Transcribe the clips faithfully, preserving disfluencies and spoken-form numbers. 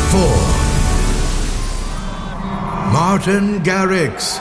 four. Martin Garrix.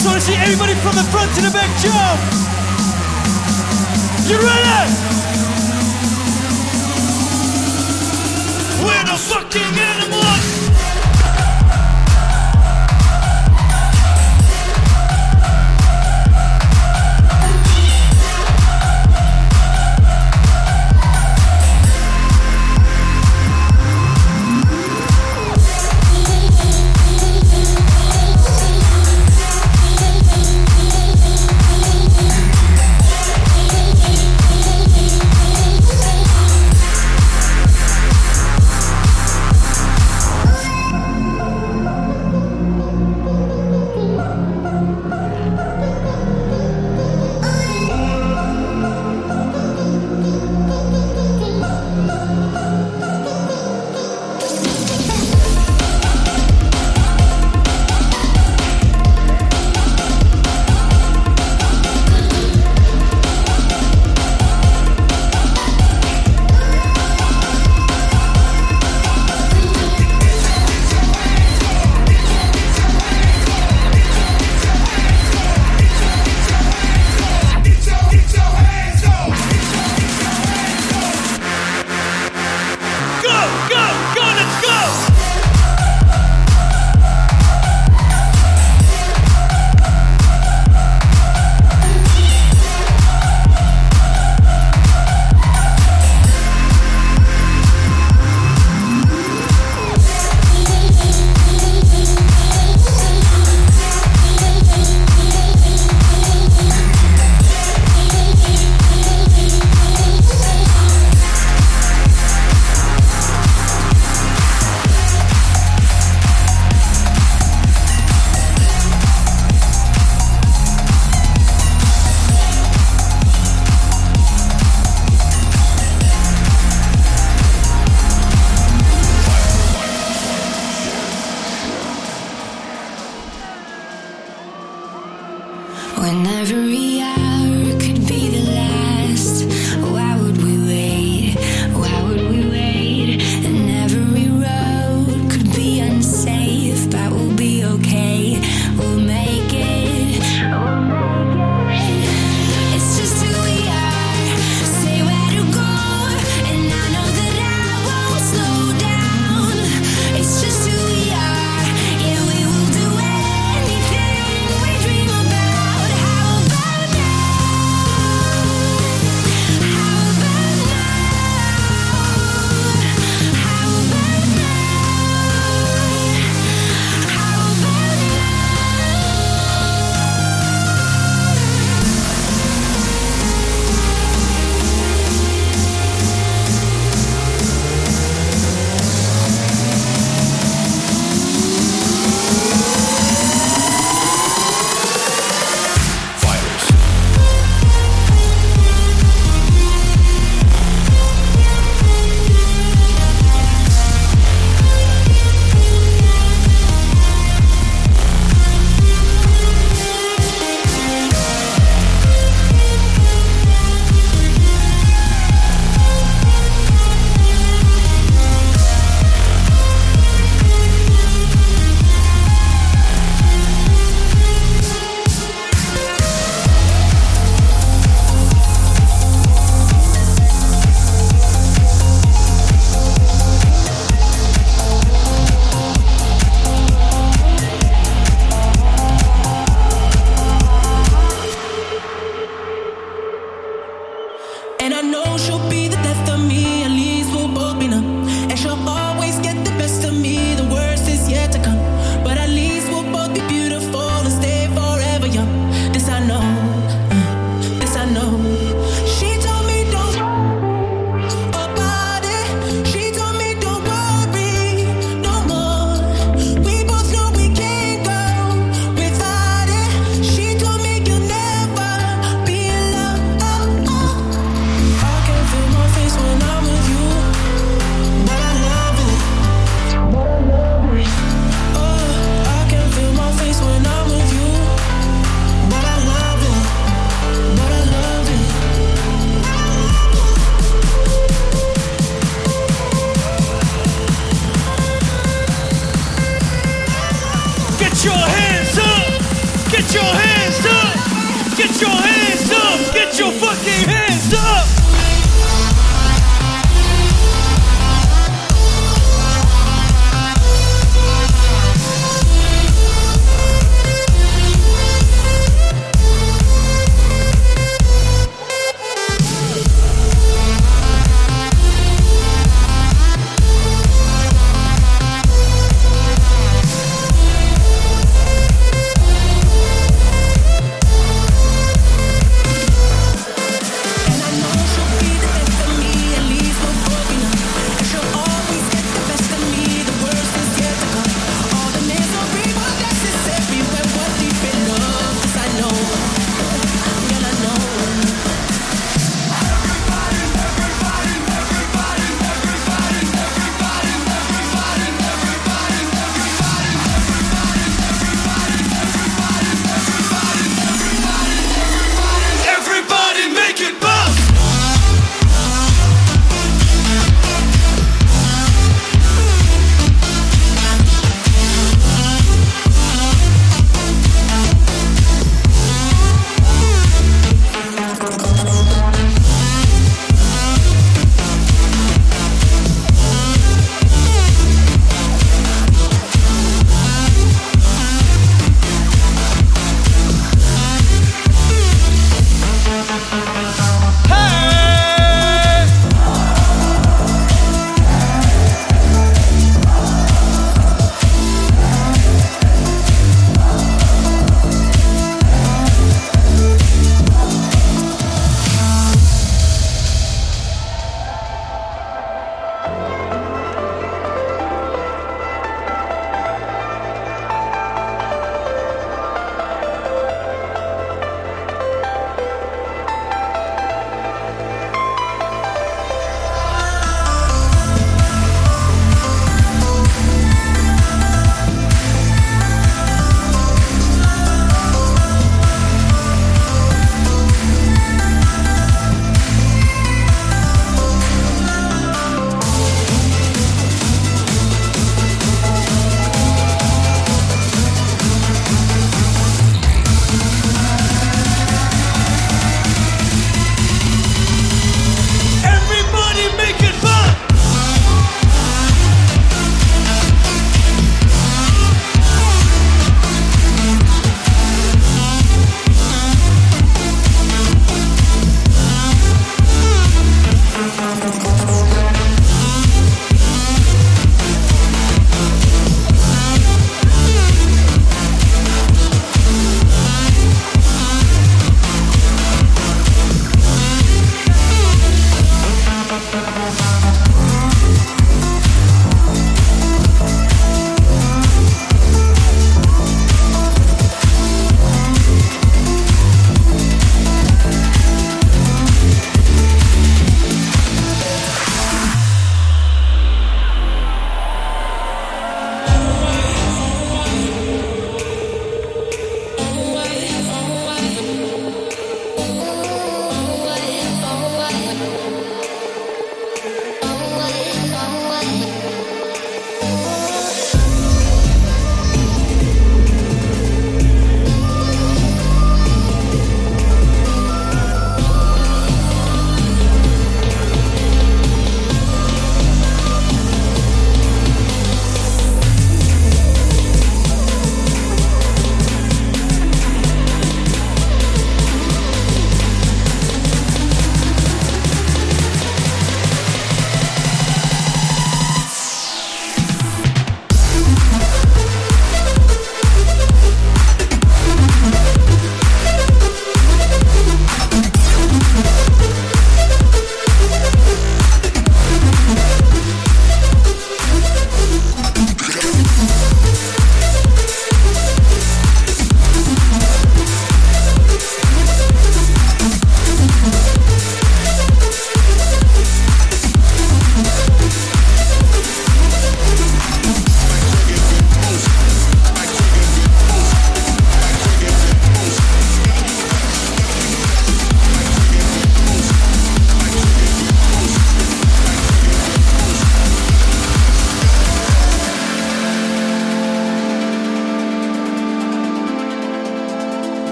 just want to see everybody from the front to the back jump. You ready? We're the fucking animals.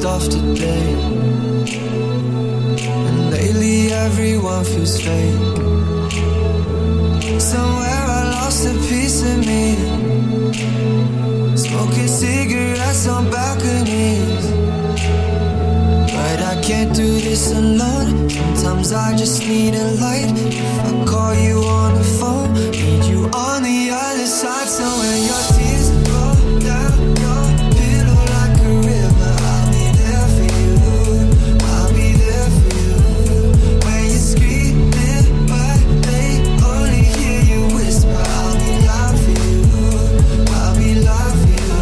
off today. And lately everyone feels fake. Somewhere I lost a piece of me, smoking cigarettes on balconies. But I can't do this alone. Sometimes I just need a light. If I call you on the phone, need you on the other side. So when your tears roll down your pillow like a river, I'll be there for you. I'll be there for you. When you're screaming but they only hear you whisper, I'll be loud for you. I'll be loud for you.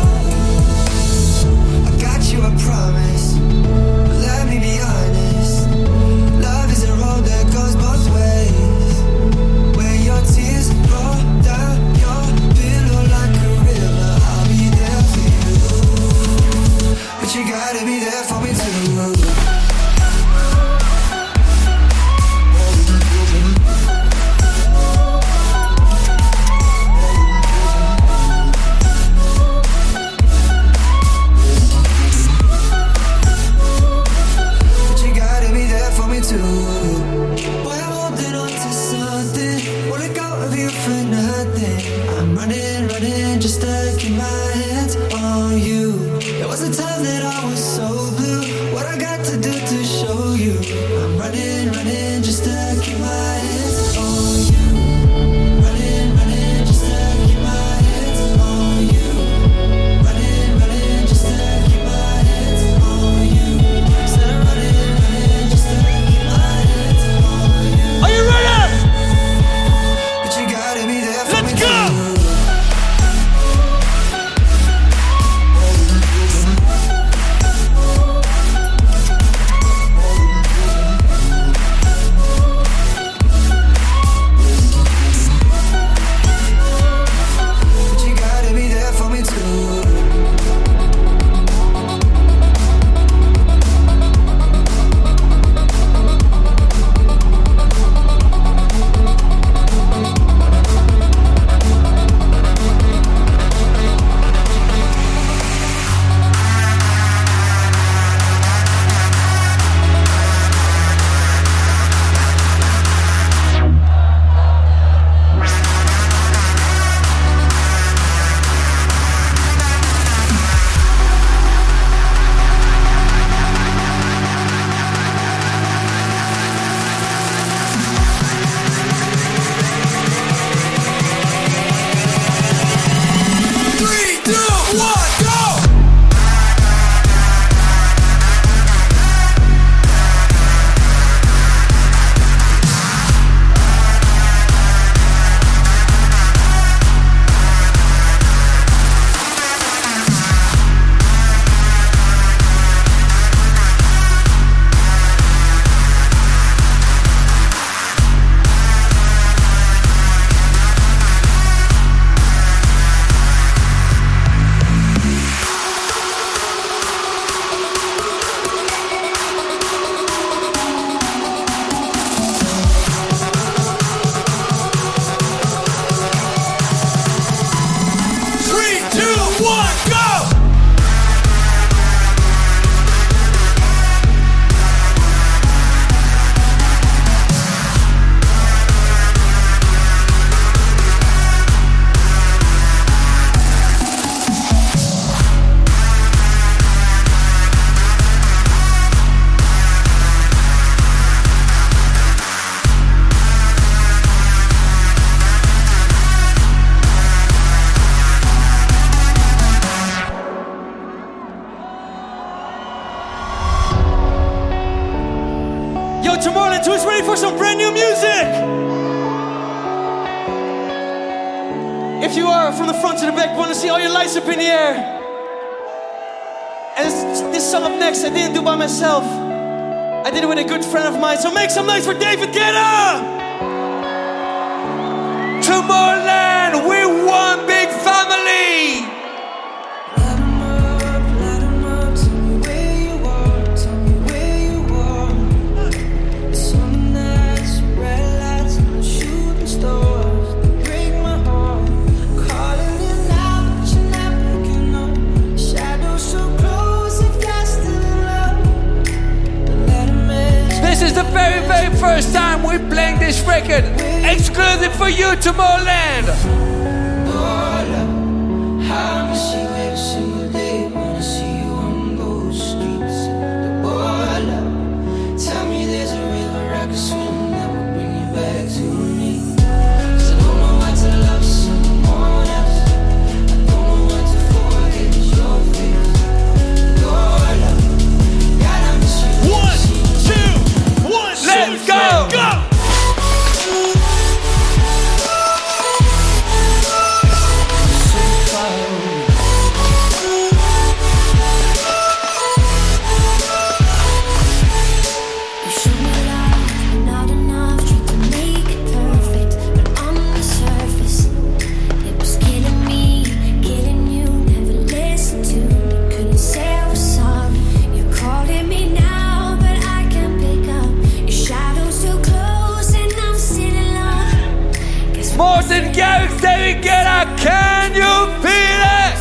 I got you, I promise. Let me be honest, love is a road that goes both ways. When your tears roll down your pillow like a river, I'll be there for you. But you gotta be there for me too. Boy, I'm holding on to something. Wanna go with you for nothing. I'm running, running just to keep my hands on you. There was a time that I was so blue. What I got to do to show you? I'm running, running just to keep my hands on you. Running, running just to keep my hands on you. Running, running just to keep my hands on you. Instead of running, running just to keep my hands on you. Are you ready? But you gotta be there for Let's me go! too. But you gotta be there for me too. Three, two, one, go! Three, two, one, go! Yo, Tomorrowland, who's ready for some brand new music? If you are, from the front to the back, want to see all your lights up in the air. And this, this song up next, I didn't do by myself. I did it with a good friend of mine. So make some noise for David Guetta! Tomorrowland, we're one big family! Light 'em up, light 'em up, tell me where you are, tell me where you are. Summer nights, red lights, and shooting stars, they break my heart. Calling you now, but you're not picking up. Shadows so close, if you're still in love. for you, Tomorrowland. How I see you every single day when I see you on those streets. The boy love, tell me there's a river I can swim that will bring you back to me. 'Cause I don't know how to love someone else. I don't know how to forget your face. Your love, God, I miss you. One, two, one, Let's two, go. three, go. Martin Garrix, David Guetta, can you feel it?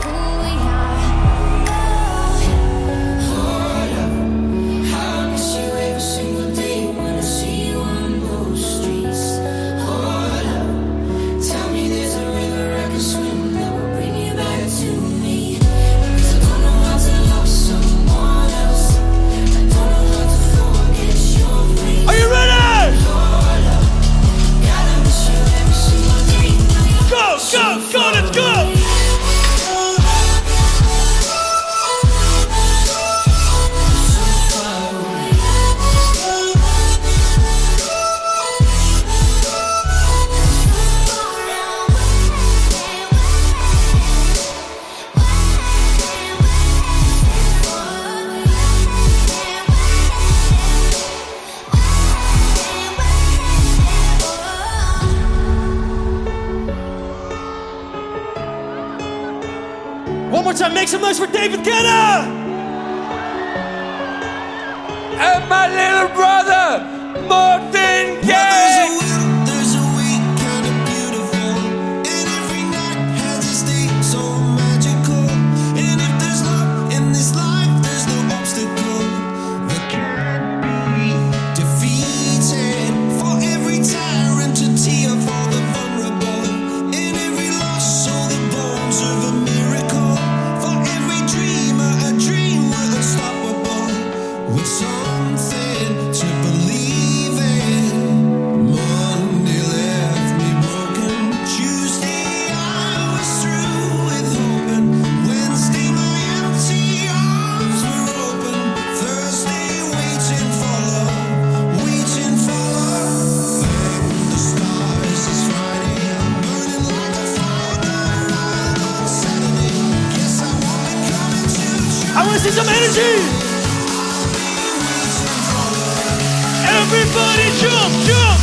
Go, go, let's go! One more time, make some noise for David Guetta! And my little brother, Martin Garrix! I want to see some energy! Everybody jump, jump!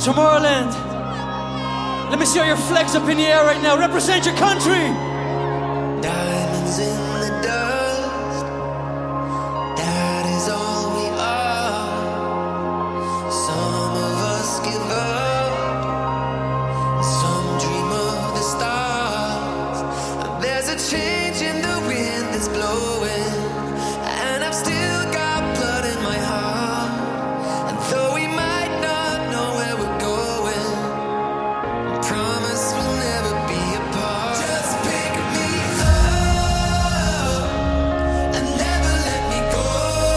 Tomorrowland. Let me see all your flags up in the air right now. Represent your country. Diamonds in the dust, that is all we are. Some of us give up, some dream of the stars. And there's a change in the wind that's blowing, and I've still got blood in my heart. And though we might not know where we're going, I promise we'll never be apart. Just pick me up and never let me go.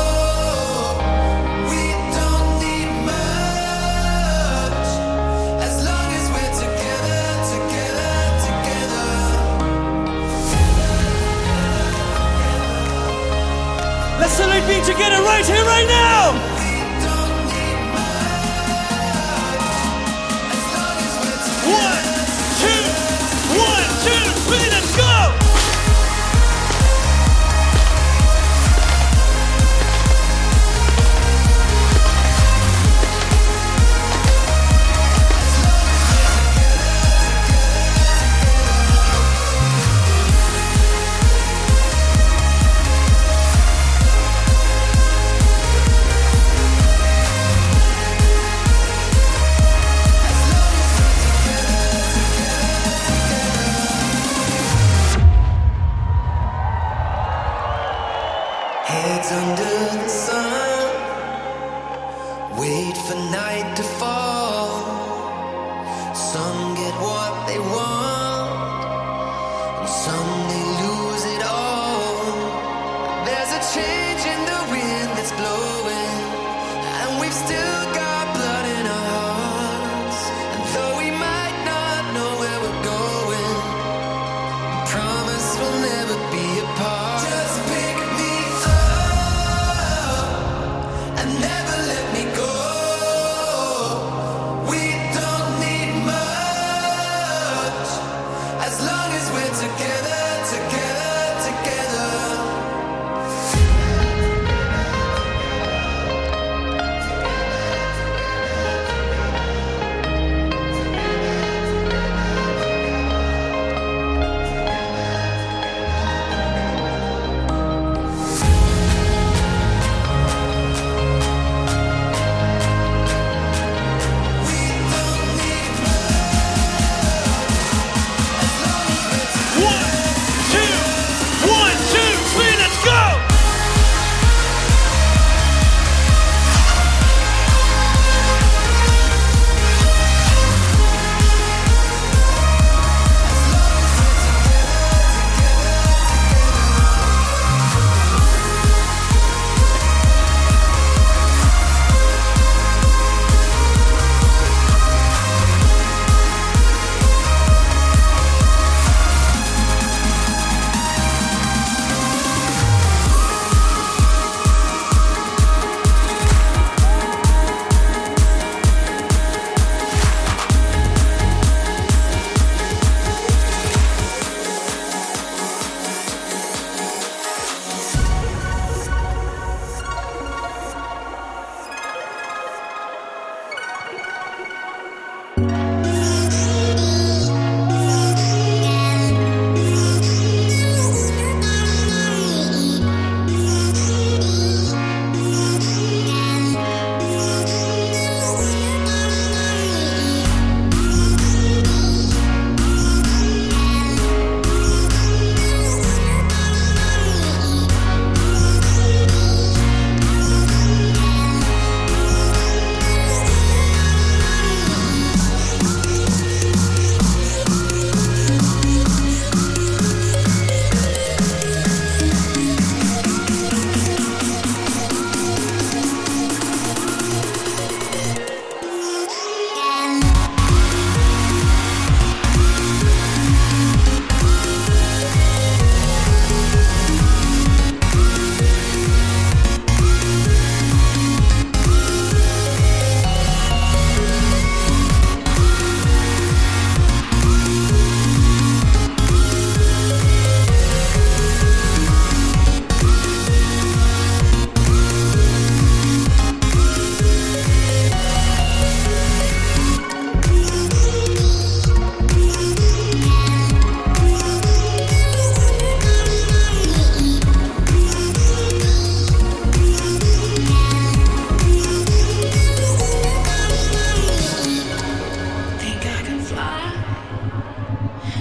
We don't need much, as long as we're together, together, together. Let's celebrate being together right here, right now. We don't need much, as long as we're together. One, two, one, two, three, let's go. Heads under the sun, wait for night to fall. Some get what they want, and some they lose it all. There's a change in the wind that's blowing, and we've still got blood in our hearts. And though we might not know where we're going, I promise we'll never be apart. Just pick me up and never let me go. We don't need much, as long as we're together,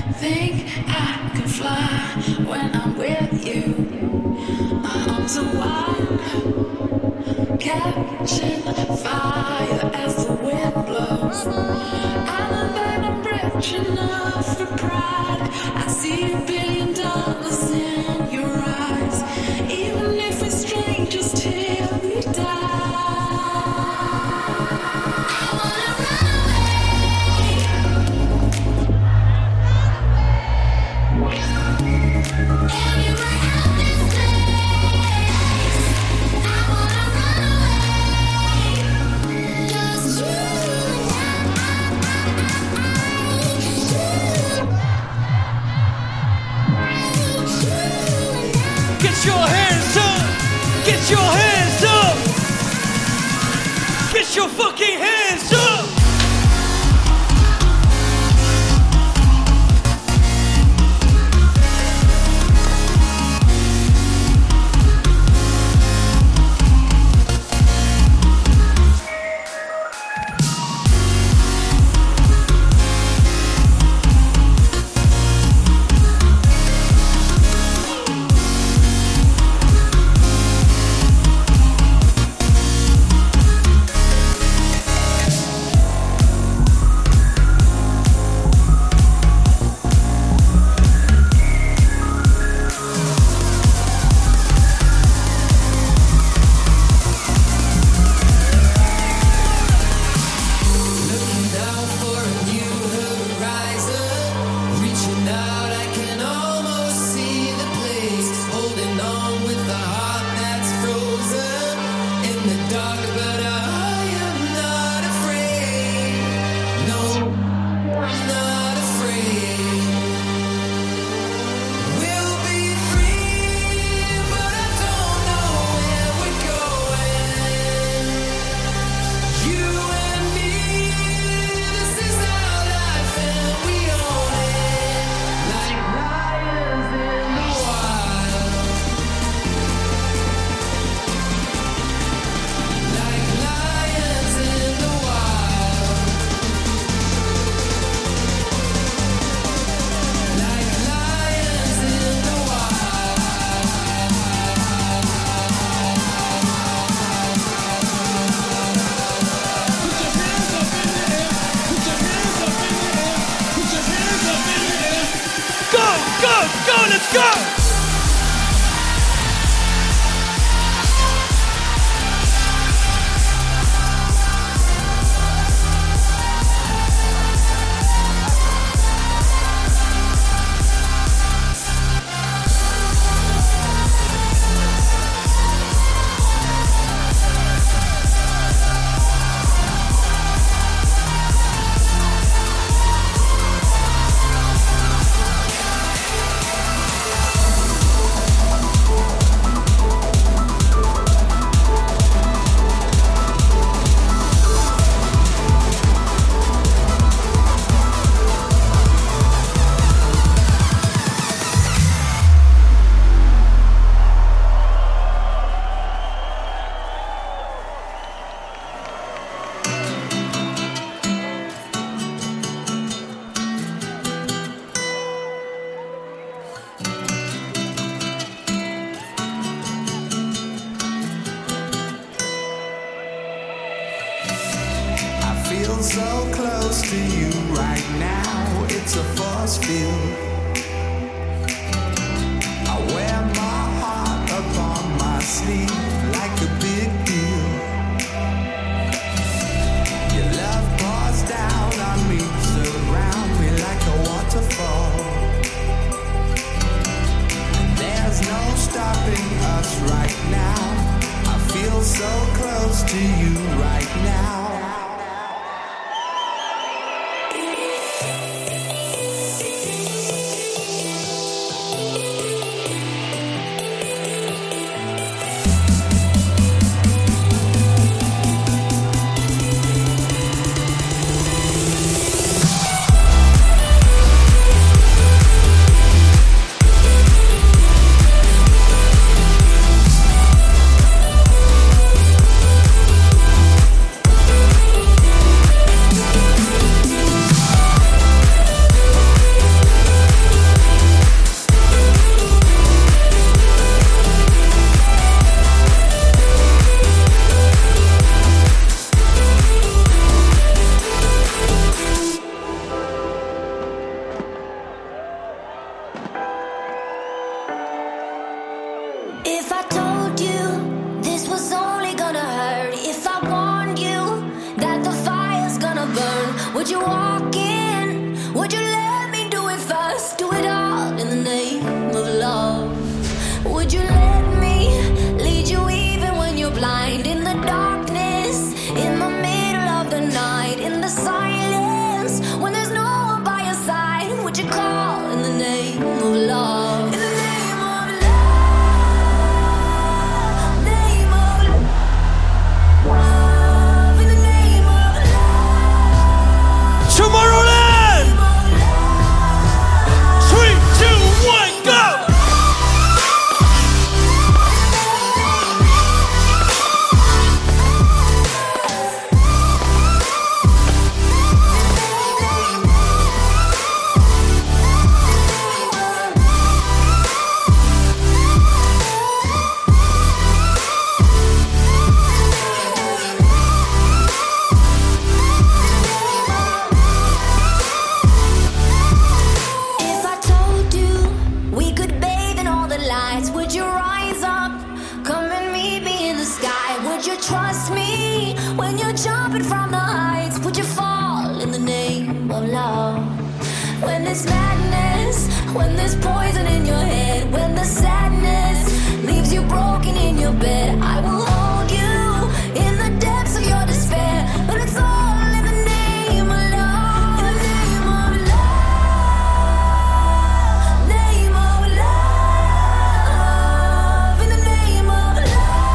think I can fly when I'm with you. My arms are wide, catching fire as the wind blows. I know that I'm rich enough for pride. I see a billion dollars in your eyes, even if we're strangers till we die. Get your hands up! Get your hands up! Get your fucking hands up! Let's go! feel so close to you right now. It's a force field. I wear my heart upon my sleeve like a big deal. Your love pours down on me, surround me like a waterfall. And there's no stopping us right now. I feel so close to you right now. would you call in the name of love? In the name of love, name of love, in the name of love. Tomorrowland! Three, two, one, go! Trust me when you're jumping from the heights. Would you fall in the name of love? When there's madness, when there's poison in your head, when the sadness leaves you broken in your bed, I will hold you in the depths of your despair. But it's all in the name of love. In the name of love, name of love, in the name of love.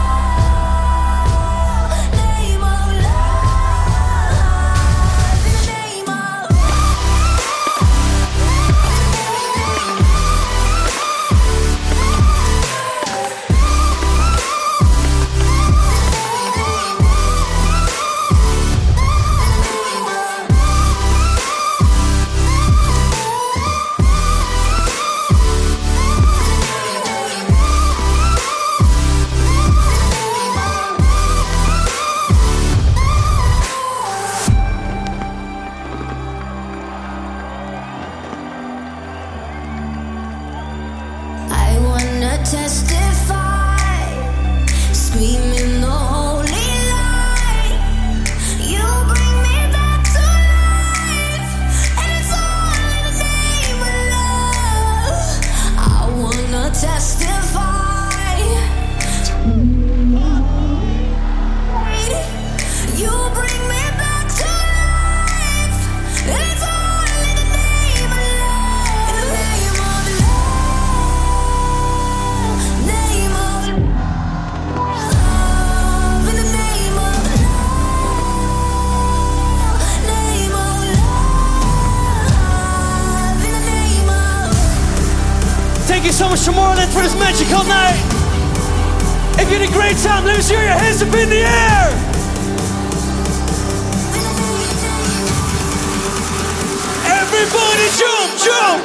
Testify, screaming the holy light. You bring me back to life, and it's all in the name of love. I wanna testify. You bring me back to life, and it's all in the name of love. In the name of name of love, in the name of love, name of love, in the name of. Thank you so much, Tomorrowland, for this magical night. If you had a great time, let me see your hands up in the air. Everybody jump, jump.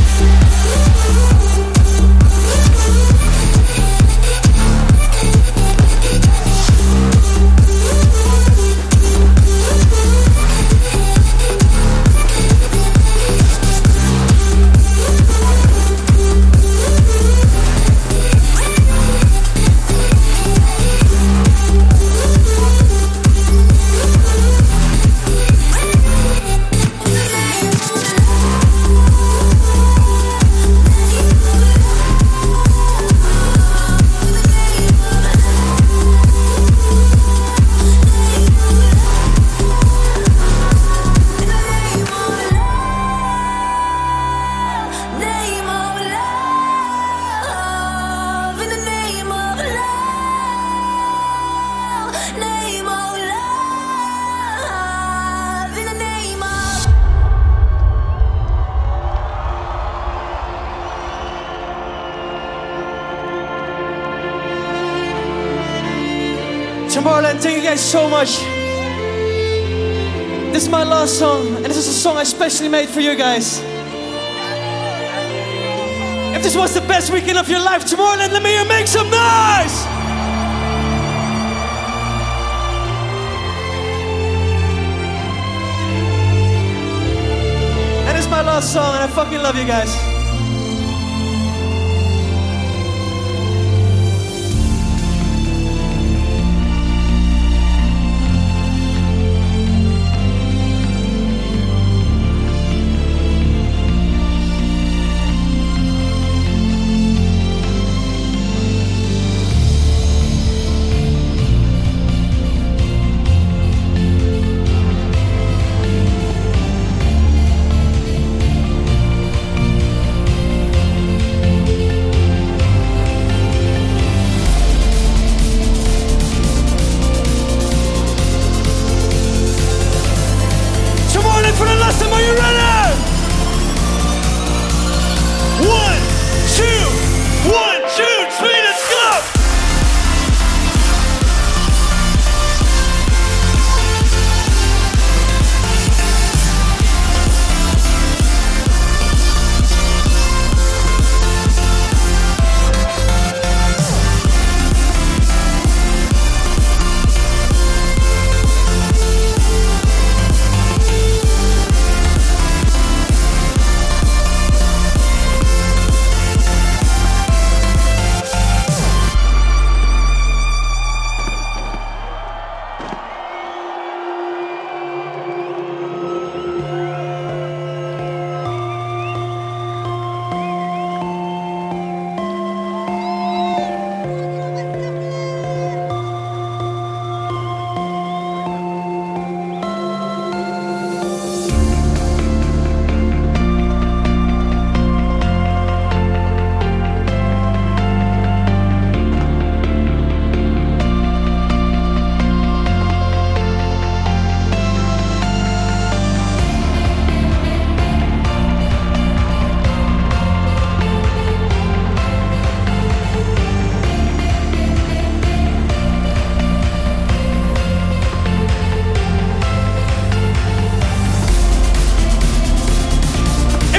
Tomorrowland, thank you guys so much. This is my last song, and this is a song I specially made for you guys. If this was the best weekend of your life, Tomorrowland, let me hear make some noise! And it's my last song, and I fucking love you guys.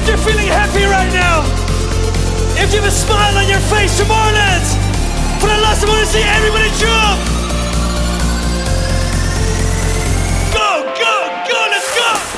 you're feeling happy right now, if you have a smile on your face, Tomorrowland, for the last time I want to see everybody jump. Go, go, go, let's go.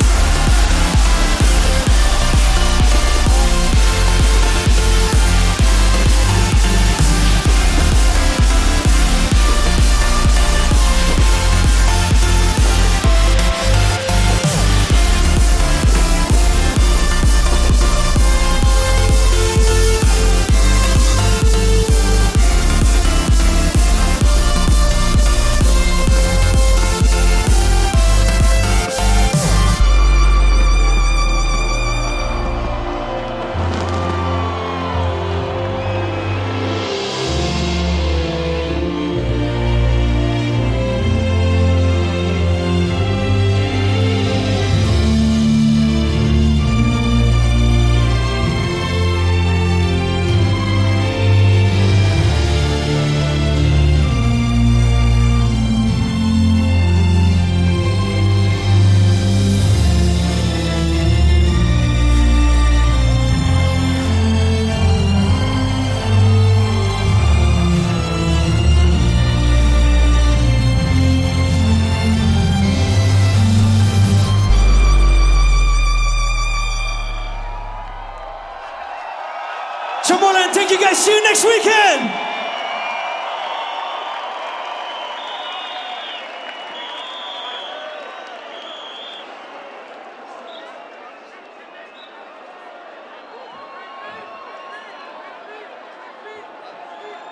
Tomorrowland, thank you guys. See you next weekend.